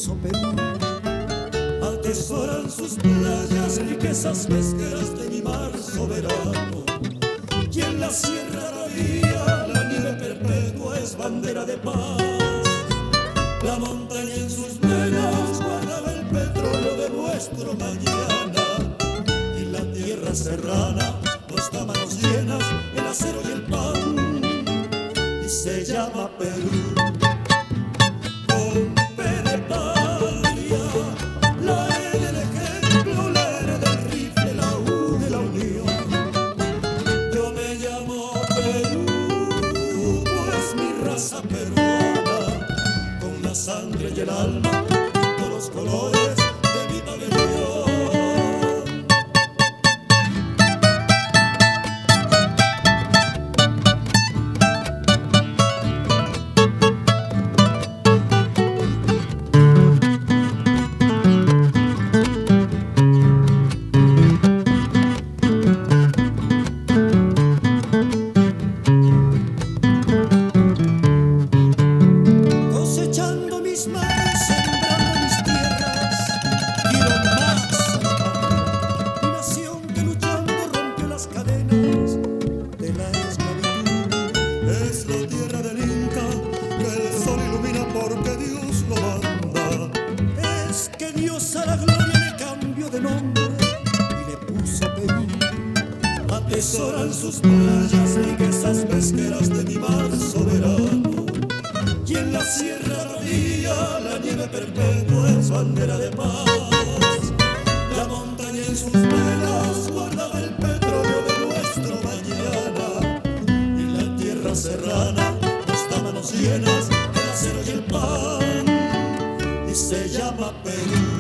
hermoso Perú. Atesoran sus playas, riquezas pesqueras de mi mar soberano. Y en la Sierra Bahía la nieve perpetua es bandera de paz. La montaña en sus venas guardaba el petróleo de nuestro mañana. Y la tierra serrana nos da manos llenas, el acero y el pan. Y se llama Perú. Con P de patria, la E del ejemplo, la R del rifle, la U de la unión. Yo me llamo Perú, pues mi raza peruana, con la sangre y el alma, todos los colores de mi pabellón. Cosechando mis mares, sembrando mis tierras, quiero más a mi patria, mi nación que luchando rompió las cadenas de la esclavitud. Es la tierra del Inca que el sol ilumina porque Dios lo manda. Es que Dios a la gloria le cambió de nombre y le puso Perú. Atesoran sus playas, riquezas pesqueras de mi mar soberano. Y en la Sierra Bahía la nieve perpetua es bandera de paz. La montaña en sus venas guardaba el petróleo de nuestro mañana. Y la tierra serrana nos da manos llenas, el acero y el pan. Y se llama Perú.